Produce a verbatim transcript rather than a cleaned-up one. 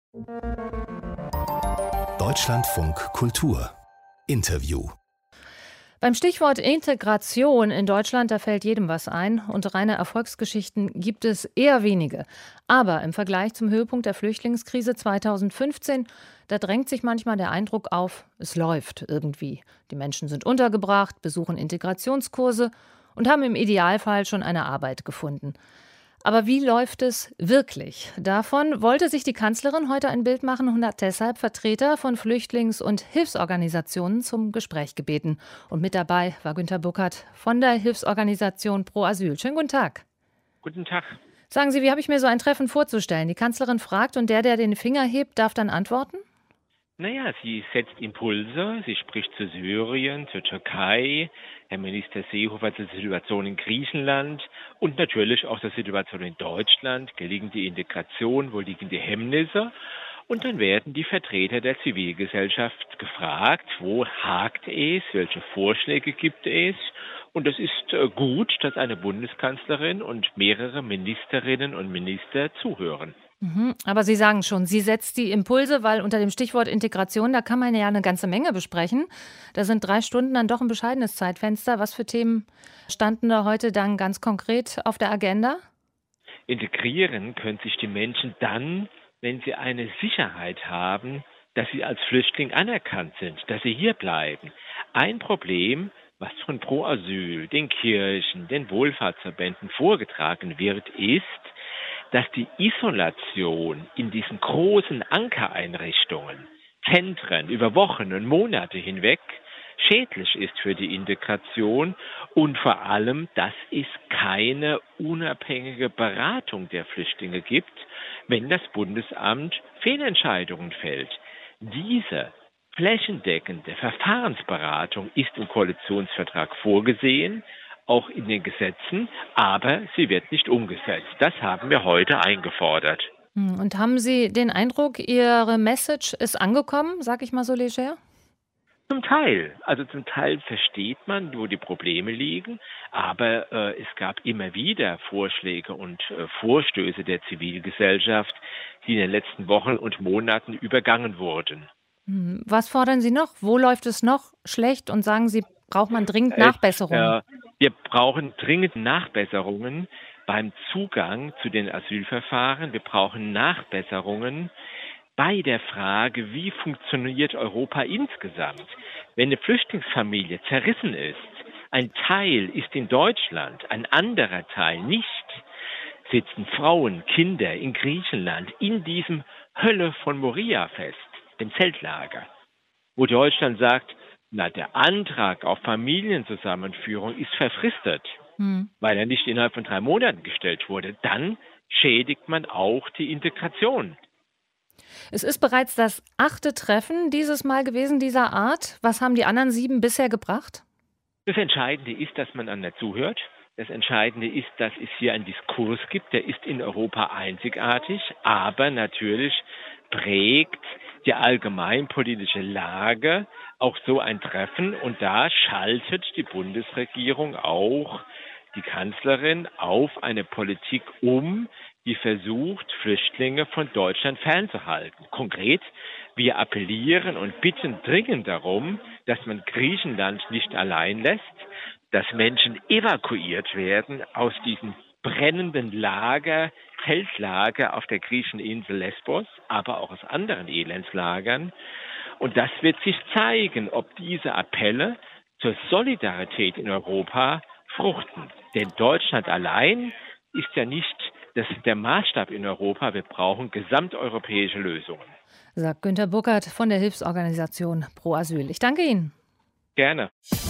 Deutschlandfunk Kultur Interview. Beim Stichwort Integration in Deutschland, da fällt jedem was ein und reine Erfolgsgeschichten gibt es eher wenige. Aber im Vergleich zum Höhepunkt der Flüchtlingskrise zweitausendfünfzehn, da drängt sich manchmal der Eindruck auf, es läuft irgendwie. Die Menschen sind untergebracht, besuchen Integrationskurse und haben im Idealfall schon eine Arbeit gefunden. Aber wie läuft es wirklich? Davon wollte sich die Kanzlerin heute ein Bild machen und hat deshalb Vertreter von Flüchtlings- und Hilfsorganisationen zum Gespräch gebeten. Und mit dabei war Günter Burkhardt von der Hilfsorganisation Pro Asyl. Schönen guten Tag. Guten Tag. Sagen Sie, wie habe ich mir so ein Treffen vorzustellen? Die Kanzlerin fragt und der, der den Finger hebt, darf dann antworten? Naja, sie setzt Impulse, sie spricht zu Syrien, zur Türkei, Herr Minister Seehofer zur Situation in Griechenland und natürlich auch zur Situation in Deutschland, gelingt die Integration, wo liegen die Hemmnisse? Und dann werden die Vertreter der Zivilgesellschaft gefragt, wo hakt es, welche Vorschläge gibt es? Und es ist gut, dass eine Bundeskanzlerin und mehrere Ministerinnen und Minister zuhören. Mhm, aber Sie sagen schon, sie setzt die Impulse, weil unter dem Stichwort Integration, da kann man ja eine ganze Menge besprechen. Da sind drei Stunden dann doch ein bescheidenes Zeitfenster. Was für Themen standen da heute dann ganz konkret auf der Agenda? Integrieren können sich die Menschen dann, wenn sie eine Sicherheit haben, dass sie als Flüchtling anerkannt sind, dass sie hier bleiben. Ein Problem, was von Pro Asyl, den Kirchen, den Wohlfahrtsverbänden vorgetragen wird, ist, dass die Isolation in diesen großen Ankereinrichtungen, Zentren über Wochen und Monate hinweg schädlich ist für die Integration und vor allem, dass es keine unabhängige Beratung der Flüchtlinge gibt, wenn das Bundesamt Fehlentscheidungen fällt. Diese flächendeckende Verfahrensberatung ist im Koalitionsvertrag vorgesehen, auch in den Gesetzen, aber sie wird nicht umgesetzt. Das haben wir heute eingefordert. Und haben Sie den Eindruck, Ihre Message ist angekommen, sag ich mal so leger? Zum Teil. Also zum Teil versteht man, wo die Probleme liegen, aber äh, es gab immer wieder Vorschläge und äh, Vorstöße der Zivilgesellschaft, die in den letzten Wochen und Monaten übergangen wurden. Was fordern Sie noch? Wo läuft es noch schlecht? Und sagen Sie, braucht man dringend Nachbesserungen? Äh, wir brauchen dringend Nachbesserungen beim Zugang zu den Asylverfahren. Wir brauchen Nachbesserungen bei der Frage, wie funktioniert Europa insgesamt? Wenn eine Flüchtlingsfamilie zerrissen ist, ein Teil ist in Deutschland, ein anderer Teil nicht, sitzen Frauen, Kinder in Griechenland in diesem Hölle von Moria fest, dem Zeltlager, wo Deutschland sagt, na, der Antrag auf Familienzusammenführung ist verfristet, hm. weil er nicht innerhalb von drei Monaten gestellt wurde. Dann schädigt man auch die Integration. Es ist bereits das achte Treffen dieses Mal gewesen dieser Art. Was haben die anderen sieben bisher gebracht? Das Entscheidende ist, dass man einander zuhört. Das Entscheidende ist, dass es hier einen Diskurs gibt, der ist in Europa einzigartig, aber natürlich prägt die allgemeinpolitische Lage auch so ein Treffen. Und da schaltet die Bundesregierung auch die Kanzlerin auf eine Politik um, die versucht, Flüchtlinge von Deutschland fernzuhalten. Konkret, wir appellieren und bitten dringend darum, dass man Griechenland nicht allein lässt, dass Menschen evakuiert werden aus diesem brennenden Lager, Zeltlager auf der griechischen Insel Lesbos, aber auch aus anderen Elendslagern. Und das wird sich zeigen, ob diese Appelle zur Solidarität in Europa fruchten. Denn Deutschland allein ist ja nicht das der Maßstab in Europa. Wir brauchen gesamteuropäische Lösungen. Sagt Günter Burkhardt von der Hilfsorganisation Pro Asyl. Ich danke Ihnen. Gerne.